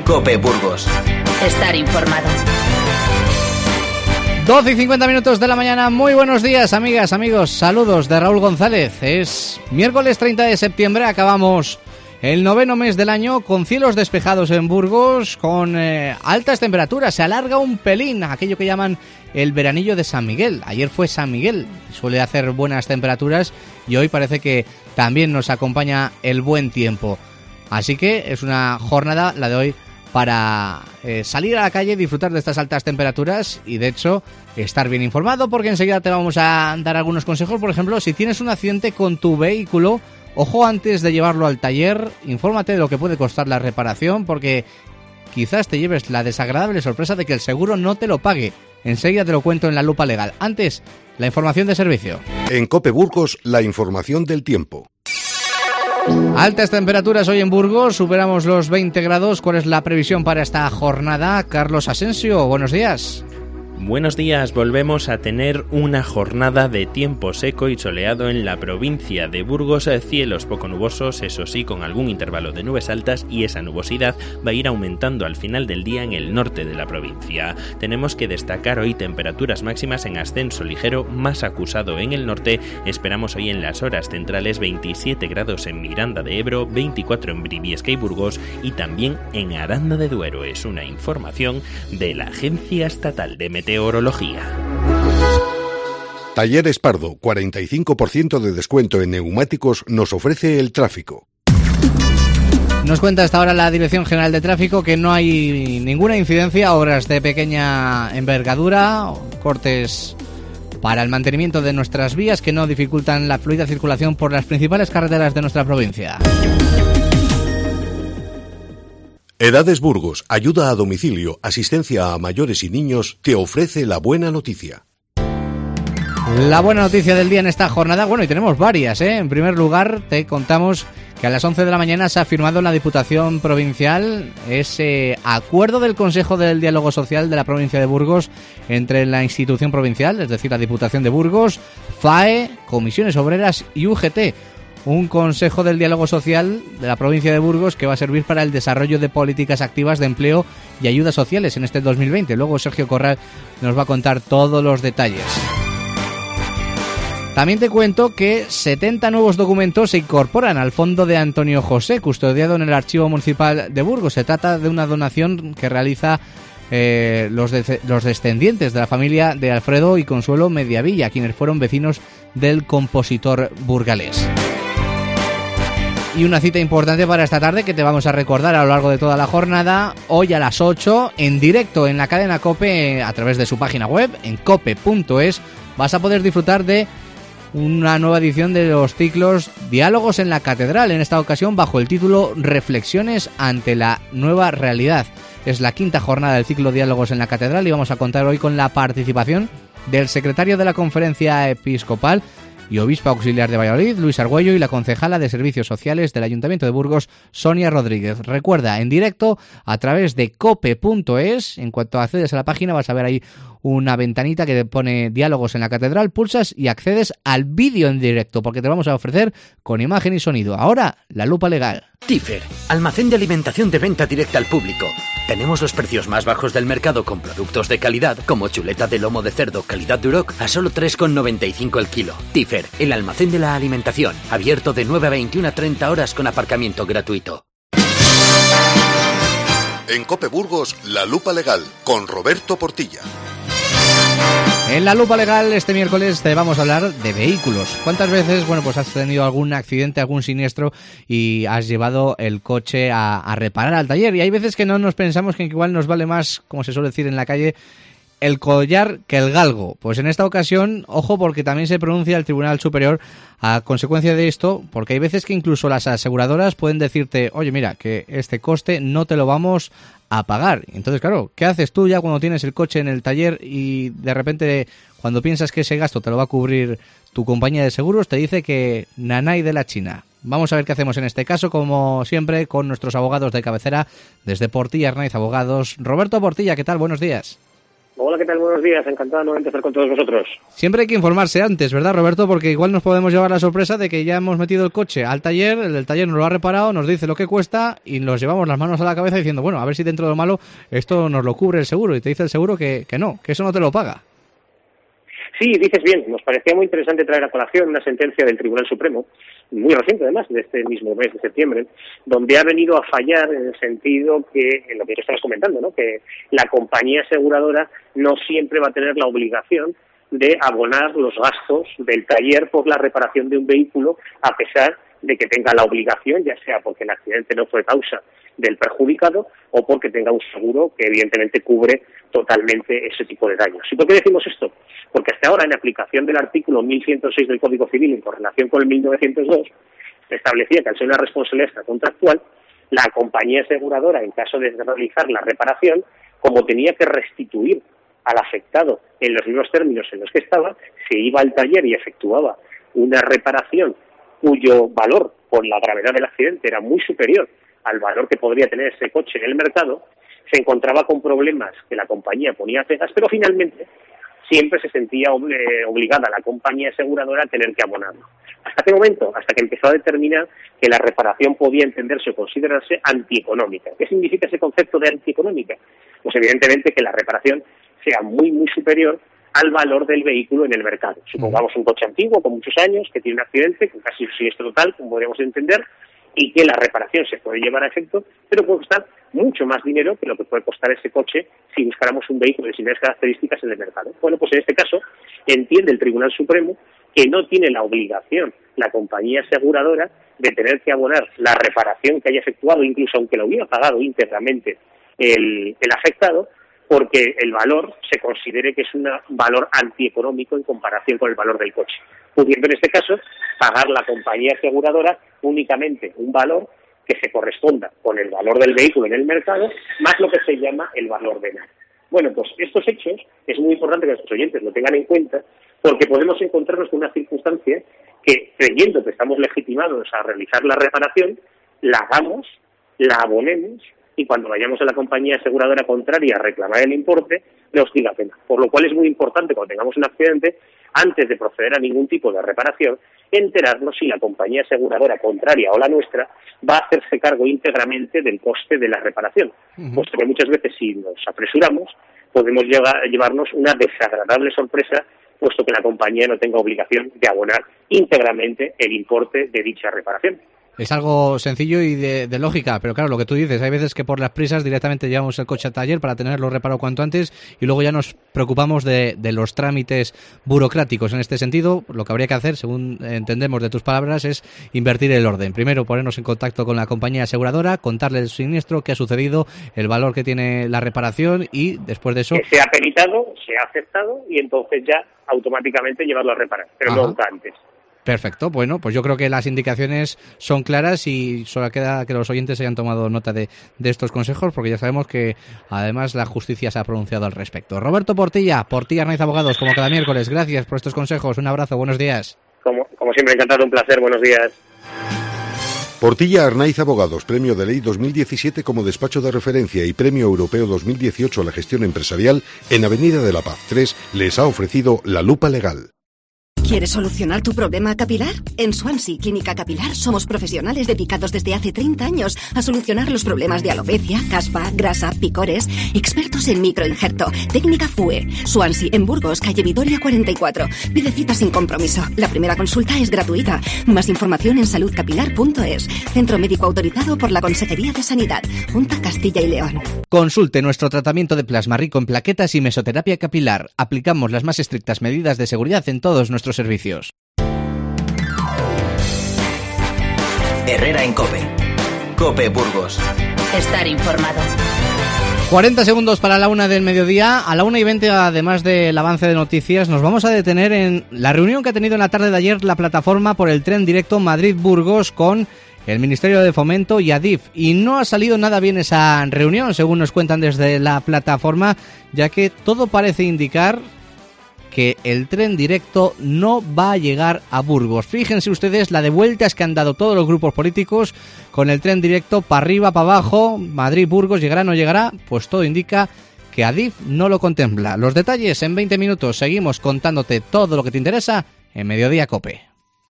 COPE Burgos. Estar informado. 12 y 50 minutos de la mañana. Muy buenos días, amigas, amigos. Saludos de Raúl González. Es miércoles 30 de septiembre. Acabamos el noveno mes del año con cielos despejados en Burgos, con altas temperaturas. Se alarga un pelín aquello que llaman el veranillo de San Miguel. Ayer fue San Miguel. Suele hacer buenas temperaturas y hoy parece que también nos acompaña el buen tiempo. Así que es una jornada, la de hoy, para salir a la calle, disfrutar de estas altas temperaturas y, de hecho, estar bien informado, porque enseguida te vamos a dar algunos consejos. Por ejemplo, si tienes un accidente con tu vehículo, ojo, antes de llevarlo al taller, infórmate de lo que puede costar la reparación, porque quizás te lleves la desagradable sorpresa de que el seguro no te lo pague. Enseguida te lo cuento en la lupa legal. Antes, la información de servicio. En COPE Burgos, la información del tiempo. Altas temperaturas hoy en Burgos, superamos los 20 grados. ¿Cuál es la previsión para esta jornada? Carlos Asensio, buenos días. Buenos días, volvemos a tener una jornada de tiempo seco y soleado en la provincia de Burgos, cielos poco nubosos, eso sí, con algún intervalo de nubes altas, y esa nubosidad va a ir aumentando al final del día en el norte de la provincia. Tenemos que destacar hoy temperaturas máximas en ascenso ligero, más acusado en el norte. Esperamos hoy en las horas centrales 27 grados en Miranda de Ebro, 24 en Briviesca y Burgos y también en Aranda de Duero. Es una información de la Agencia Estatal de Meteorología. Talleres Pardo, 45% de descuento en neumáticos nos ofrece el tráfico. Nos cuenta hasta ahora la Dirección General de Tráfico que no hay ninguna incidencia, obras de pequeña envergadura, cortes para el mantenimiento de nuestras vías que no dificultan la fluida circulación por las principales carreteras de nuestra provincia. Edades Burgos, ayuda a domicilio, asistencia a mayores y niños, te ofrece la buena noticia. La buena noticia del día en esta jornada, bueno, y tenemos varias, ¿eh? En primer lugar, te contamos que a las 11 de la mañana se ha firmado en la Diputación Provincial ese acuerdo del Consejo del Diálogo Social de la provincia de Burgos entre la institución provincial, es decir, la Diputación de Burgos, FAE, Comisiones Obreras y UGT. Un Consejo del Diálogo Social de la provincia de Burgos que va a servir para el desarrollo de políticas activas de empleo y ayudas sociales en este 2020. Luego Sergio Corral nos va a contar todos los detalles. También te cuento que 70 nuevos documentos se incorporan al fondo de Antonio José, custodiado en el Archivo Municipal de Burgos. Se trata de una donación que realiza los descendientes de la familia de Alfredo y Consuelo Mediavilla, quienes fueron vecinos del compositor burgalés. Y una cita importante para esta tarde que te vamos a recordar a lo largo de toda la jornada. Hoy a las 8, en directo en la cadena COPE, a través de su página web, en cope.es, vas a poder disfrutar de una nueva edición de los ciclos Diálogos en la Catedral, en esta ocasión bajo el título Reflexiones ante la nueva realidad. Es la quinta jornada del ciclo Diálogos en la Catedral y vamos a contar hoy con la participación del secretario de la Conferencia Episcopal y obispo auxiliar de Valladolid, Luis Argüello, y la concejala de Servicios Sociales del Ayuntamiento de Burgos, Sonia Rodríguez. Recuerda, en directo a través de cope.es, en cuanto accedes a la página vas a ver ahí una ventanita que te pone Diálogos en la Catedral, pulsas y accedes al vídeo en directo, porque te vamos a ofrecer con imagen y sonido. Ahora, la lupa legal. Tífer, almacén de alimentación de venta directa al público. Tenemos los precios más bajos del mercado con productos de calidad, como chuleta de lomo de cerdo calidad Duroc a solo 3,95 el kilo. Tífer, el almacén de la alimentación, abierto de 9 a 21 a 30 horas con aparcamiento gratuito. En COPE Burgos, la lupa legal, con Roberto Portilla. En la lupa legal este miércoles te vamos a hablar de vehículos. ¿Cuántas veces, pues has tenido algún accidente, algún siniestro y has llevado el coche a reparar al taller? Y hay veces que no nos pensamos que igual nos vale más, como se suele decir en la calle, el collar que el galgo. Pues en esta ocasión, ojo, porque también se pronuncia el Tribunal Superior a consecuencia de esto, porque hay veces que incluso las aseguradoras pueden decirte, oye, mira, que este coste no te lo vamos a pagar. Entonces, claro, ¿qué haces tú ya cuando tienes el coche en el taller y de repente cuando piensas que ese gasto te lo va a cubrir tu compañía de seguros, te dice que nanay de la China? Vamos a ver qué hacemos en este caso, como siempre, con nuestros abogados de cabecera desde Portilla Arnaiz Abogados. Roberto Portilla, ¿qué tal? Buenos días. Hola, ¿qué tal? Buenos días, encantado nuevamente de estar con todos vosotros. Siempre hay que informarse antes, ¿verdad, Roberto? Porque igual nos podemos llevar la sorpresa de que ya hemos metido el coche al taller, el del taller nos lo ha reparado, nos dice lo que cuesta y nos llevamos las manos a la cabeza diciendo, bueno, a ver si dentro de lo malo esto nos lo cubre el seguro, y te dice el seguro que no, que eso no te lo paga. Sí, dices bien, nos parecía muy interesante traer a colación una sentencia del Tribunal Supremo, muy reciente además, de este mismo mes de septiembre, donde ha venido a fallar en el sentido que, en lo que tú estabas comentando, ¿no?, que la compañía aseguradora no siempre va a tener la obligación de abonar los gastos del taller por la reparación de un vehículo, a pesar de que tenga la obligación, ya sea porque el accidente no fue causa del perjudicado o porque tenga un seguro que evidentemente cubre totalmente ese tipo de daños. ¿Y por qué decimos esto? Porque hasta ahora, en aplicación del artículo 1106 del Código Civil en correlación con el 1902, se establecía que al ser una responsabilidad contractual, la compañía aseguradora, en caso de realizar la reparación, como tenía que restituir al afectado en los mismos términos en los que estaba, se iba al taller y efectuaba una reparación cuyo valor, por la gravedad del accidente, era muy superior al valor que podría tener ese coche en el mercado, se encontraba con problemas que la compañía ponía pegas, pero finalmente siempre se sentía obligada la compañía aseguradora a tener que abonarlo. ¿Hasta qué momento? Hasta que empezó a determinar que la reparación podía entenderse o considerarse antieconómica. ¿Qué significa ese concepto de antieconómica? Pues evidentemente que la reparación sea muy, muy superior al valor del vehículo en el mercado. Supongamos un coche antiguo con muchos años que tiene un accidente, con casi un siniestro total, como podríamos entender, y que la reparación se puede llevar a efecto, pero puede costar mucho más dinero que lo que puede costar ese coche si buscáramos un vehículo de similares características en el mercado. Bueno, pues en este caso entiende el Tribunal Supremo que no tiene la obligación la compañía aseguradora de tener que abonar la reparación que haya efectuado, incluso aunque lo hubiera pagado íntegramente el afectado, porque el valor se considere que es un valor antieconómico en comparación con el valor del coche, pudiendo en este caso pagar la compañía aseguradora únicamente un valor que se corresponda con el valor del vehículo en el mercado, más lo que se llama el valor venal. Bueno, pues estos hechos es muy importante que nuestros oyentes lo tengan en cuenta, porque podemos encontrarnos con una circunstancia que, creyendo que estamos legitimados a realizar la reparación, la hagamos, la abonemos, y cuando vayamos a la compañía aseguradora contraria a reclamar el importe, nos diga pena. Por lo cual es muy importante, cuando tengamos un accidente, antes de proceder a ningún tipo de reparación, enterarnos si la compañía aseguradora contraria o la nuestra va a hacerse cargo íntegramente del coste de la reparación. Puesto que muchas veces, si nos apresuramos, podemos llevarnos una desagradable sorpresa, puesto que la compañía no tenga obligación de abonar íntegramente el importe de dicha reparación. Es algo sencillo y de lógica, pero claro, lo que tú dices, hay veces que por las prisas directamente llevamos el coche al taller para tenerlo reparado cuanto antes y luego ya nos preocupamos de los trámites burocráticos. En este sentido, lo que habría que hacer, según entendemos de tus palabras, es invertir el orden. Primero, ponernos en contacto con la compañía aseguradora, contarle el siniestro, qué ha sucedido, el valor que tiene la reparación y después de eso... Que se ha peritado, se ha aceptado y entonces ya automáticamente llevarlo a reparar, pero nunca antes. Perfecto, bueno, pues yo creo que las indicaciones son claras y solo queda que los oyentes hayan tomado nota de estos consejos, porque ya sabemos que además la justicia se ha pronunciado al respecto. Roberto Portilla Arnaiz Abogados, como cada miércoles, gracias por estos consejos, un abrazo, buenos días. Como siempre, encantado, un placer, buenos días. Portilla Arnaiz Abogados, Premio de Ley 2017 como despacho de referencia y Premio Europeo 2018 a la gestión empresarial en Avenida de la Paz 3, les ha ofrecido la lupa legal. ¿Quieres solucionar tu problema capilar? En Swansea Clínica Capilar somos profesionales dedicados desde hace 30 años a solucionar los problemas de alopecia, caspa, grasa, picores, expertos en microinjerto, técnica FUE. Swansea en Burgos, calle Vitoria 44. Pide cita sin compromiso. La primera consulta es gratuita. Más información en saludcapilar.es. Centro médico autorizado por la Consejería de Sanidad, Junta Castilla y León. Consulte nuestro tratamiento de plasma rico en plaquetas y mesoterapia capilar. Aplicamos las más estrictas medidas de seguridad en todos nuestros servicios. Herrera en COPE. COPE Burgos. Estar informado. 40 segundos para la 1 del mediodía. A la 1:20, además del avance de noticias, nos vamos a detener en la reunión que ha tenido en la tarde de ayer la plataforma por el tren directo Madrid-Burgos con el Ministerio de Fomento y Adif. Y no ha salido nada bien esa reunión, según nos cuentan desde la plataforma, ya que todo parece indicar que el tren directo no va a llegar a Burgos. Fíjense ustedes la de vueltas que han dado todos los grupos políticos con el tren directo para arriba, para abajo, Madrid-Burgos, ¿llegará o no llegará? Pues todo indica que Adif no lo contempla. Los detalles en 20 minutos. Seguimos contándote todo lo que te interesa en Mediodía Cope.